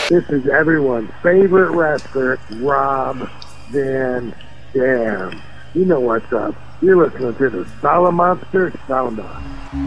This is everyone's favorite wrestler, Rob Van Dam. You know what's up. You're listening to the Solid Monster Sound Off.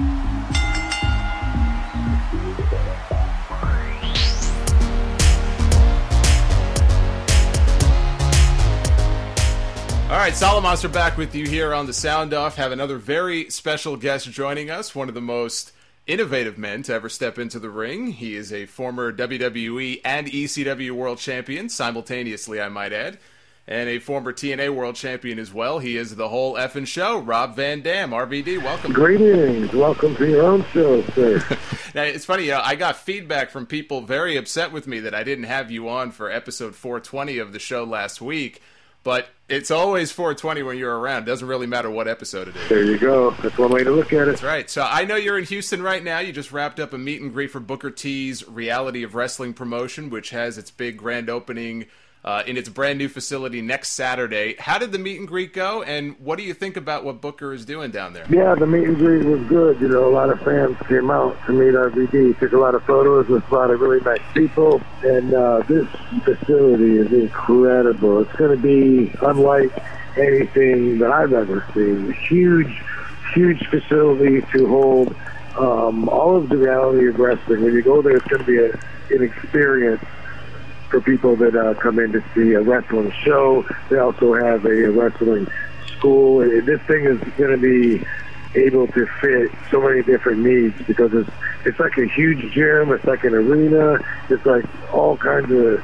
All right, Solid Monster back with you here on the Sound Off. Have another very special guest joining us, one of the most innovative men to ever step into the ring. He is a former WWE and ECW world champion, simultaneously, I might add, and a former TNA world champion as well. He is the whole effing show, Rob Van Dam. RVD, welcome. Greetings. Welcome to your own show, sir. Now, it's funny, I got feedback from people very upset with me that I didn't have you on for episode 420 of the show last week. But it's always 420 when you're around. It doesn't really matter what episode it is. There you go. That's one way to look at it. That's right. So I know you're in Houston right now. You just wrapped up a meet and greet for Booker T's Reality of Wrestling promotion, which has its big grand opening in its brand new facility next Saturday. How did the meet and greet go, and what do you think about what Booker is doing down there? Yeah, the meet and greet was good. You know, a lot of fans came out to meet RVD. Took a lot of photos with a lot of really nice people, and this facility is incredible. It's going to be unlike anything that I've ever seen. Huge facility to hold all of the reality of wrestling. When you go there, it's going to be an experience for people that come in to see a wrestling show. They also have a wrestling school. And this thing is going to be able to fit so many different needs because it's like a huge gym. It's like an arena. It's like all kinds of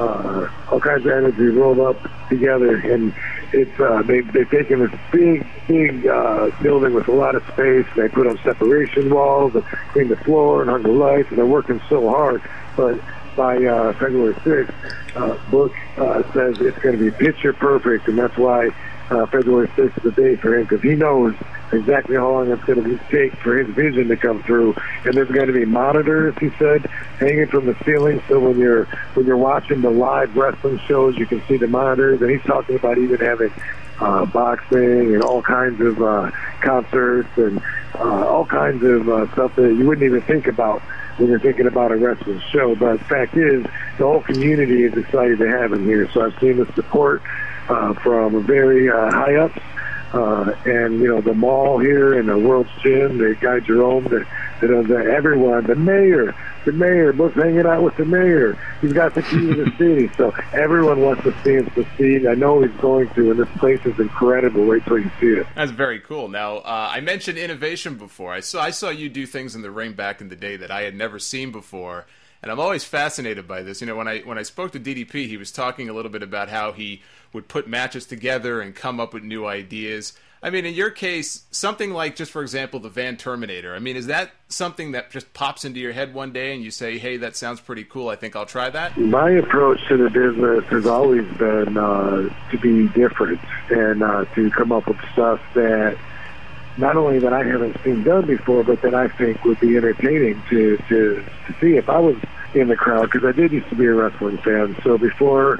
energy rolled up together, and it's they've taken this big building with a lot of space. They put up separation walls and cleaned the floor and hung the lights, and they're working so hard. But by February 6th, Book says it's going to be picture perfect, and that's why February 6th is the day for him, because he knows exactly how long it's going to take for his vision to come through. And there's going to be monitors, he said, hanging from the ceiling, so when you're watching the live wrestling shows, you can see the monitors. And he's talking about even having boxing and all kinds of concerts and all kinds of stuff that you wouldn't even think about when you're thinking about a wrestling show. But the fact is, the whole community is excited to have him here. So I've seen the support from very high ups, and you know, the mall here and the World's Gym, the guy Jerome, everyone, the mayor, Book's hanging out with the mayor. He's got the key to the city, so everyone wants to see him succeed. I know he's going to, and this place is incredible. Wait till you see it. That's very cool. Now, I mentioned innovation before. I saw you do things in the ring back in the day that I had never seen before. And I'm always fascinated by this. You know, when I spoke to DDP, he was talking a little bit about how he would put matches together and come up with new ideas. I mean, in your case, something like, just for example, the Van Terminator. I mean, is that something that just pops into your head one day and you say, hey, that sounds pretty cool, I think I'll try that? My approach to the business has always been to be different and to come up with stuff that not only that I haven't seen done before, but that I think would be entertaining to see if I was in the crowd, because I did used to be a wrestling fan. So before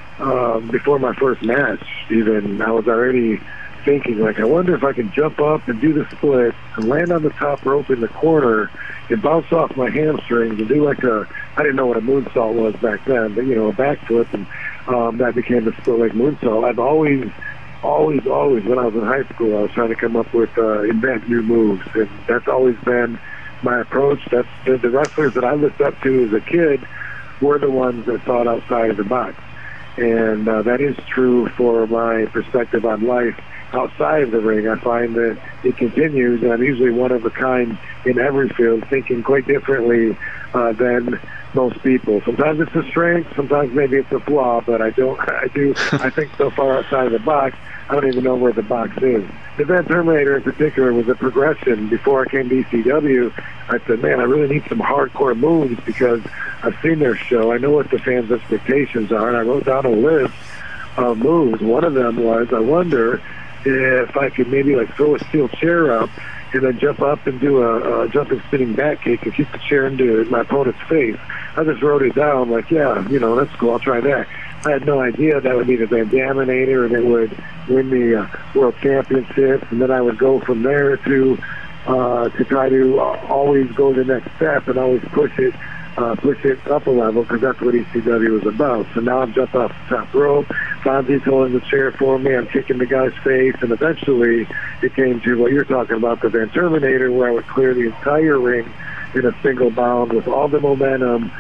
my first match, even, I was already thinking, like, I wonder if I can jump up and do the split and land on the top rope in the corner and bounce off my hamstrings and do like I didn't know what a moonsault was back then, but, you know, a backflip, and that became the split leg moonsault. I've always, when I was in high school, I was trying to come up with, invent new moves, and that's always been my approach. That's the wrestlers that I looked up to as a kid were the ones that thought outside of the box. And that is true for my perspective on life outside of the ring. I find that it continues, and I'm usually one of a kind in every field, thinking quite differently than most people. Sometimes it's a strength, sometimes maybe it's a flaw, but I think so far outside of the box, I don't even know where the box is. The Van Terminator in particular was a progression. Before I came to ECW, I said, man, I really need some hardcore moves because I've seen their show. I know what the fans' expectations are, and I wrote down a list of moves. One of them was, I wonder if I could maybe like throw a steel chair up and then jump up and do a jumping spinning back kick and kick the chair into my opponent's face. I just wrote it down like, yeah, you know, that's cool, I'll try that. I had no idea that would be the Van Daminator and it would win the World Championships, and then I would go from there to try to always go the next step and always push it push it up a level, because that's what ECW was about. So now I'm jumping off the top rope. Fonzie's holding the chair for me. I'm kicking the guy's face, and eventually it came to what you're talking about, the Van Terminator, where I would clear the entire ring in a single bound with all the momentum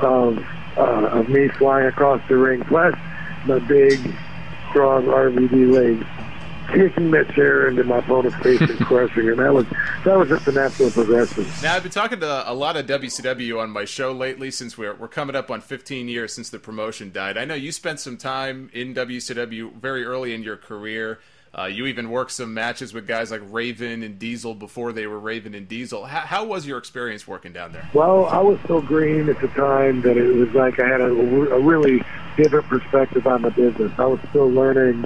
of me flying across the ring, plus my big, strong RVD legs, kicking that chair into my opponent's face and crushing it. That was just a natural progression. Now, I've been talking to a lot of WCW on my show lately, since we're coming up on 15 years since the promotion died. I know you spent some time in WCW very early in your career. You even worked some matches with guys like Raven and Diesel before they were Raven and Diesel. How was your experience working down there? Well, I was so green at the time that it was like I had a really different perspective on the business. I was still learning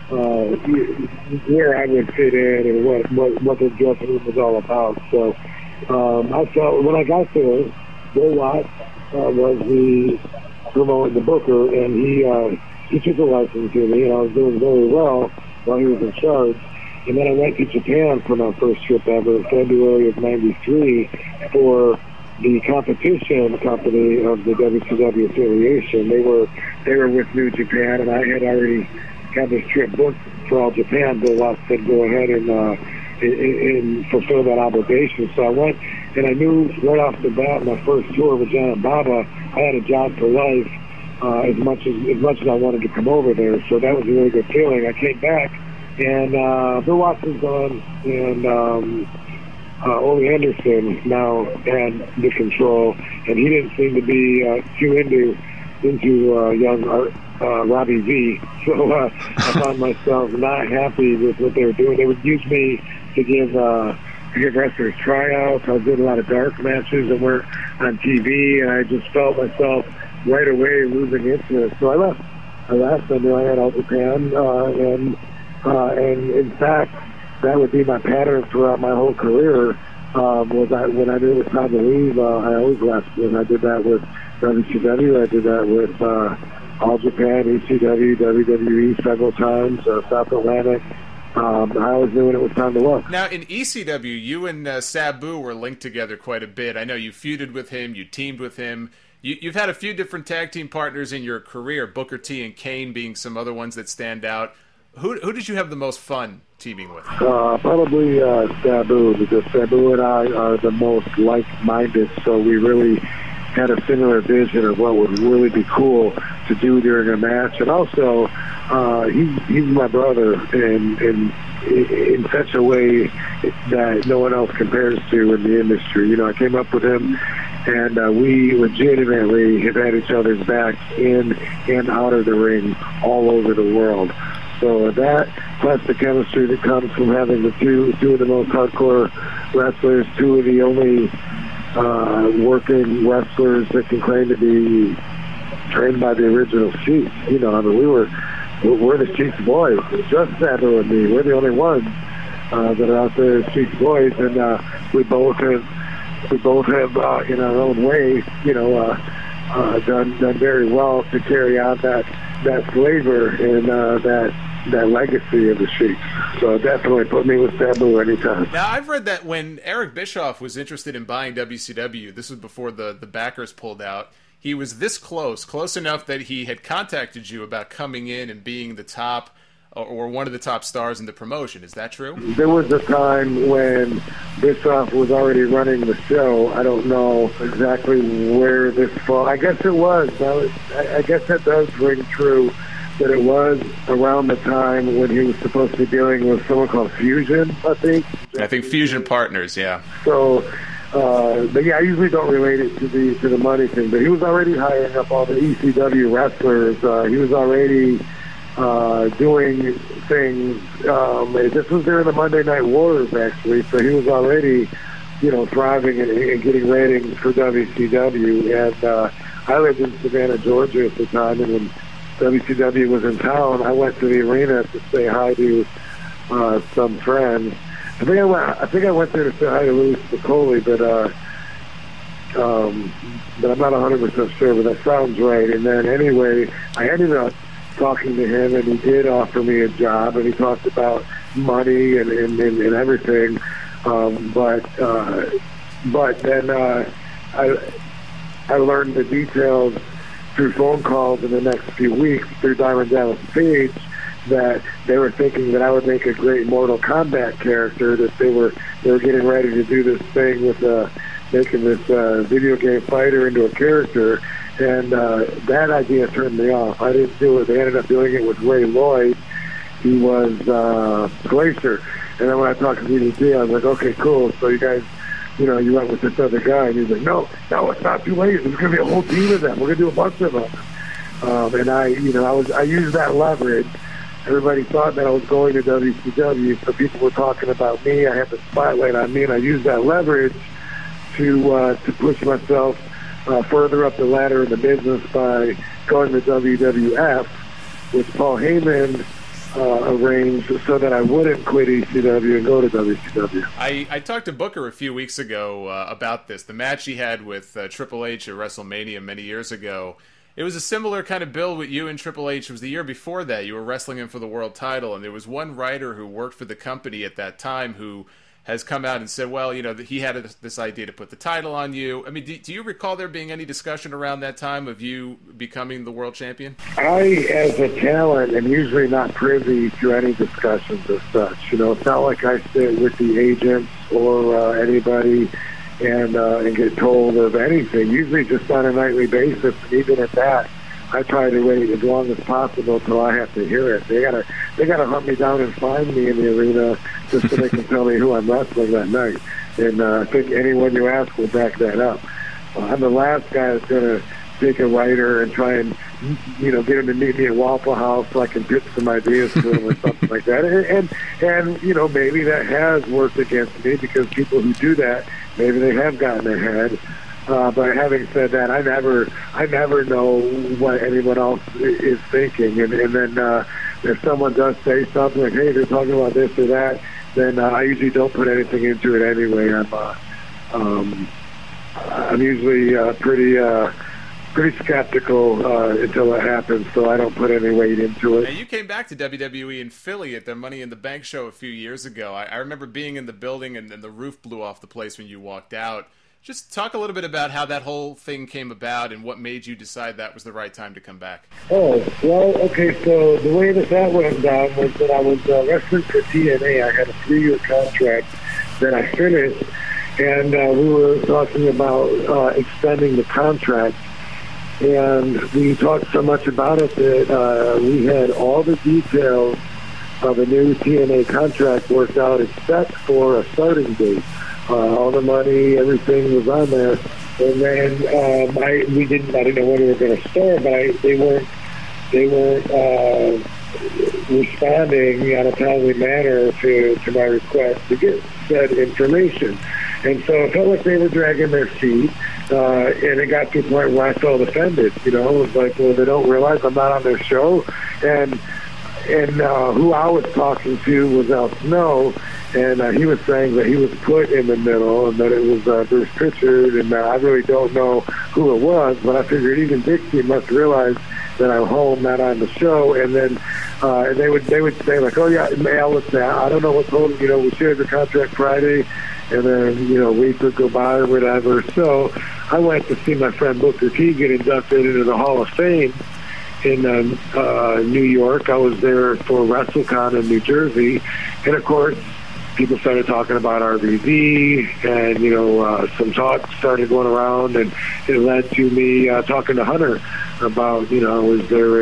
where I would fit in and what the dressing room was all about. So I felt when I got there, Bill Watts was promoting the booker, and he took a liking to me, and I was doing very well while he was in charge. And then I went to Japan for my first trip ever in February of '93 for the competition company of the WCW affiliation. They were with New Japan, and I had already got this trip booked for All Japan. Bill Watts said go ahead and fulfill that obligation. So I went, and I knew right off the bat, my first tour with John and Baba, I had a job for life. As much as I wanted to come over there, so that was a really good feeling. I came back, and Bill Watts was gone, and Ole Anderson now had the control, and he didn't seem to be too into young Robbie V. So I found myself not happy with what they were doing. They would use me to give wrestlers tryouts. I was doing a lot of dark matches and we're on TV, and I just felt myself right away losing interest. So I left. I knew I had All Japan, and in fact, that would be my pattern throughout my whole career. When I knew it was time to leave, I always left. And I did that with WCW. I did that with All Japan, ECW, WWE several times, South Atlantic. I always knew when it was time to look. Now, in ECW, you and Sabu were linked together quite a bit. I know you feuded with him, you teamed with him. You've had a few different tag team partners in your career, Booker T and Kane being some other ones that stand out. Who did you have the most fun teaming with? Probably Sabu, because Sabu and I are the most like-minded, so we really had a similar vision of what would really be cool to do during a match. And also, he's my brother in such a way that no one else compares to in the industry. You know, I came up with him, and we legitimately have had each other's backs in and out of the ring all over the world. So that, plus the chemistry that comes from having the two of the most hardcore wrestlers, two of the only working wrestlers that can claim to be trained by the original Sheik. You know, I mean, we're the Sheik's boys. It's just Sabu and me. We're the only ones that are out there as Sheik's boys, and we both have in our own way, you know, done very well to carry out that flavor and that legacy of the Sheiks. So definitely put me with Sabu anytime. Now, I've read that when Eric Bischoff was interested in buying WCW, this was before the backers pulled out, he was this close enough that he had contacted you about coming in and being the top or one of the top stars in the promotion. Is that true? There was a time when Bischoff was already running the show. I don't know exactly where this falls. I guess it was. I guess that does ring true, that it was around the time when he was supposed to be dealing with someone called Fusion, I think. I think Fusion Partners, yeah. So, but yeah, I usually don't relate it to the money thing, but he was already hiring up all the ECW wrestlers. He was already doing things. This was during the Monday Night Wars, actually, so he was already, you know, thriving and getting ratings for WCW. And I lived in Savannah, Georgia at the time, and when WCW was in town, I went to the arena to say hi to some friends. I think I went there to say hi to Louis Spicoli, but I'm not 100% sure, but that sounds right. And then anyway, I ended up talking to him, and he did offer me a job, and he talked about money and everything. But then I learned the details through phone calls in the next few weeks through Diamond Dallas Page, that they were thinking that I would make a great Mortal Kombat character, that they were getting ready to do this thing with making this video game fighter into a character, and that idea turned me off. I didn't do it. They ended up doing it with Ray Lloyd. He was Glacier. And then when I talked to DDP, I was like, okay, cool. So you guys, you went with this other guy. And he's like, no, it's not too late. There's going to be a whole team of them. We're going to do a bunch of them. And I used that leverage. Everybody thought that I was going to WCW, so people were talking about me. I had the spotlight on me, and I used that leverage to push myself further up the ladder in the business by going to WWF, which Paul Heyman arranged so that I wouldn't quit ECW and go to WCW. I talked to Booker a few weeks ago about this. The match he had with Triple H at WrestleMania many years ago, it was a similar kind of bill with you and Triple H. It was the year before that. You were wrestling him for the world title, and there was one writer who worked for the company at that time who has come out and said, well, he had this idea to put the title on you. I mean, do you recall there being any discussion around that time of you becoming the world champion? I, as a talent, am usually not privy to any discussions as such. It's not like I sit with the agents or anybody and get told of anything, usually just on a nightly basis. And even at that, I try to wait as long as possible till I have to hear it. They gotta hunt me down and find me in the arena just so they can tell me who I'm wrestling that night. And I think anyone you ask will back that up. I'm the last guy that's gonna take a writer and try and get him to meet me at Waffle House so I can pitch some ideas to him or something like that. And maybe that has worked against me, because people who do that, maybe they have gotten ahead. But having said that, I never know what anyone else is thinking. And then if someone does say something like, hey, they're talking about this or that, then I usually don't put anything into it anyway. I'm usually pretty skeptical until it happens, so I don't put any weight into it. Now, you came back to WWE in Philly at their Money in the Bank show a few years ago. I remember being in the building and the roof blew off the place when you walked out. Just talk a little bit about how that whole thing came about and what made you decide that was the right time to come back. Oh, well, okay, so the way that went down was that I was wrestling for TNA. I had a 3-year contract that I finished, and we were talking about extending the contract. And we talked so much about it that we had all the details of a new TNA contract worked out except for a starting date. All the money, everything was on there, and then I didn't know when we were going to start, but they weren't responding in a timely manner to my request to get said information, and so it felt like they were dragging their feet, and it got to the point where I felt offended. It was like, well, they don't realize I'm not on their show, and who I was talking to was Al Snow. And he was saying that he was put in the middle and that it was Bruce Pritchard, and I really don't know who it was, but I figured even Dixie must realize that I'm home, not on the show. And then they would say like, oh yeah, Al would say, I don't know what's holding, we shared the contract Friday, and then a week would go by or whatever. So I went to see my friend Booker T get inducted into the Hall of Fame in New York. I was there for WrestleCon in New Jersey, and of course, people started talking about RVD, and some talk started going around, and it led to me talking to Hunter about, was there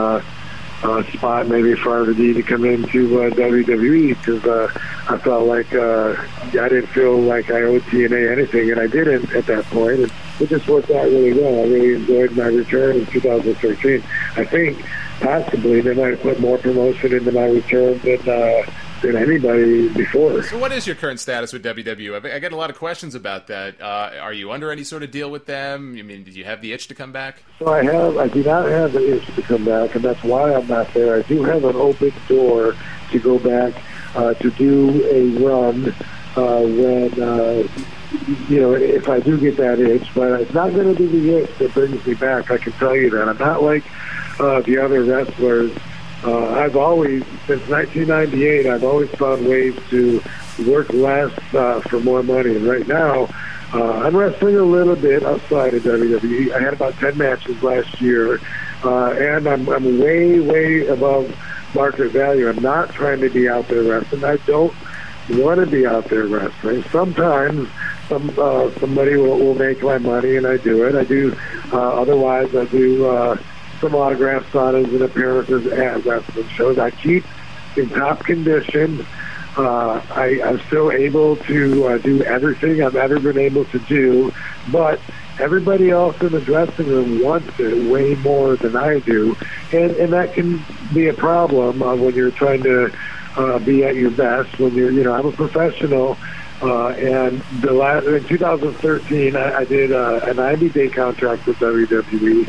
a spot maybe for RVD to come into WWE, because I felt like I didn't feel like I owed TNA anything, and I didn't at that point, and it just worked out really well. I really enjoyed my return in 2013. I think possibly they might have put more promotion into my return than anybody before. So what is your current status with WWE? I get a lot of questions about that. Are you under any sort of deal with them? I mean, did you have the itch to come back? So I do not have the itch to come back, and that's why I'm not there. I do have an open door to go back to do a run when, if I do get that itch, but it's not going to be the itch that brings me back, I can tell you that. I'm not like the other wrestlers. I've always, since 1998, I've always found ways to work less for more money. And right now, I'm wrestling a little bit outside of WWE. I had about 10 matches last year, and I'm way, way above market value. I'm not trying to be out there wrestling. I don't want to be out there wrestling. Sometimes somebody will make my money, and I do it. I do. Otherwise, I do some autograph signings and appearances at wrestling shows. I keep in top condition. I'm still able to do everything I've ever been able to do, but everybody else in the dressing room wants it way more than I do, and that can be a problem when you're trying to be at your best. When I'm a professional, and in 2013, I did a 90-day contract with WWE.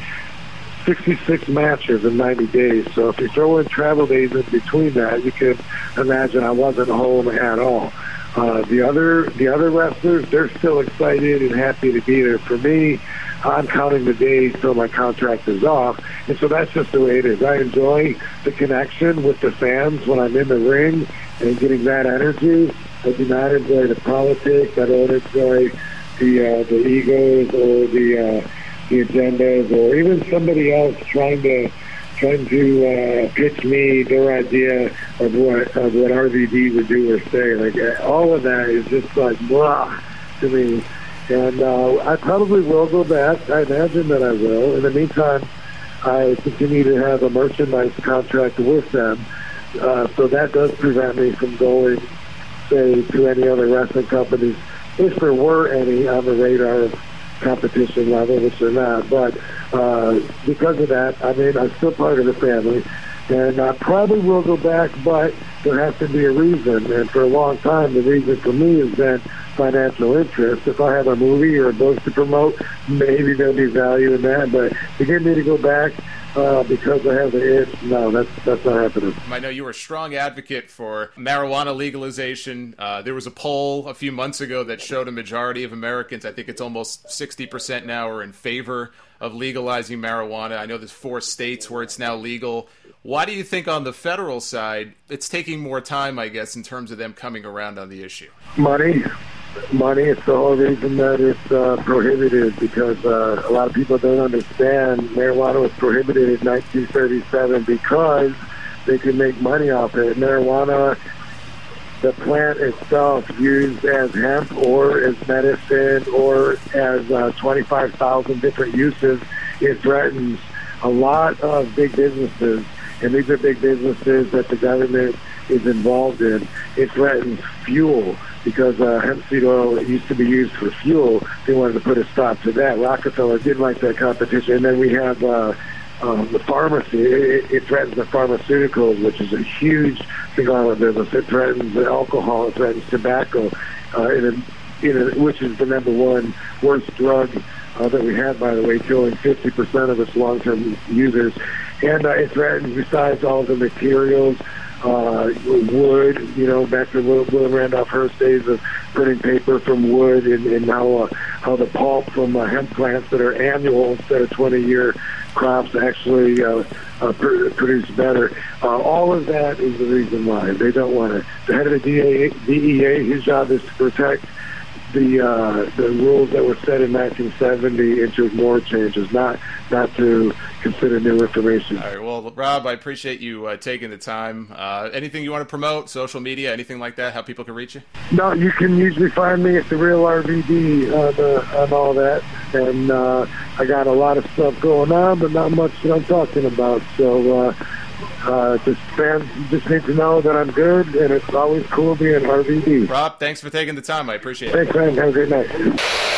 66 matches in 90 days. So if you throw in travel days in between that, you can imagine I wasn't home at all. The other wrestlers, they're still excited and happy to be there. For me, I'm counting the days till my contract is off, and so that's just the way it is. I enjoy the connection with the fans when I'm in the ring and getting that energy. I do not enjoy the politics. I don't enjoy the egos or the agendas, or even somebody else trying to pitch me their idea of what RVD would do or say. Like, all of that is just like blah to me. And I probably will go back. I imagine that I will. In the meantime, I continue to have a merchandise contract with them, so that does prevent me from going, say, to any other wrestling companies, if there were any on the radar of competition level, which they're not. But because of that, I mean, I'm still part of the family, and I probably will go back, but there has to be a reason. And for a long time, the reason for me has been financial interest. If I have a movie or a book to promote, maybe there'll be value in that. But to get me to go back because I have the itch, no, that's not happening. I know you were a strong advocate for marijuana legalization. There was a poll a few months ago that showed a majority of Americans, I think it's almost 60% now, are in favor of legalizing marijuana. I know there's 4 states where it's now legal. Why do you think on the federal side it's taking more time, I guess, in terms of them coming around on the issue? Money. It's the whole reason that it's prohibited, because a lot of people don't understand marijuana was prohibited in 1937 because they could make money off it. Marijuana, the plant itself, used as hemp or as medicine or as 25,000 different uses, it threatens a lot of big businesses, and these are big businesses that the government is involved in. It threatens fuel, because hemp seed oil used to be used for fuel. They wanted to put a stop to that. Rockefeller didn't like that competition. And then we have the pharmacy. It threatens the pharmaceuticals, which is a huge cigar business. It threatens alcohol. It threatens tobacco, which is the number one worst drug that we have, by the way, killing 50% of its long-term users. And it threatens, besides all the materials, wood, back to William Randolph Hearst days of printing paper from wood, and how the pulp from hemp plants that are annual instead of 20-year crops actually produce better. All of that is the reason why they don't want it. The head of the DEA, his job is to protect the rules that were set in 1970 into more changes, not to consider new information. All right. Well, Rob, I appreciate you taking the time. Anything you want to promote, social media, anything like that, how people can reach you? No, you can usually find me at The Real RVD on all that. And I got a lot of stuff going on, but not much that I'm talking about. So just fans just need to know that I'm good, and it's always cool being RVD. Rob, thanks for taking the time. I appreciate it. Thanks, man. Have a great night.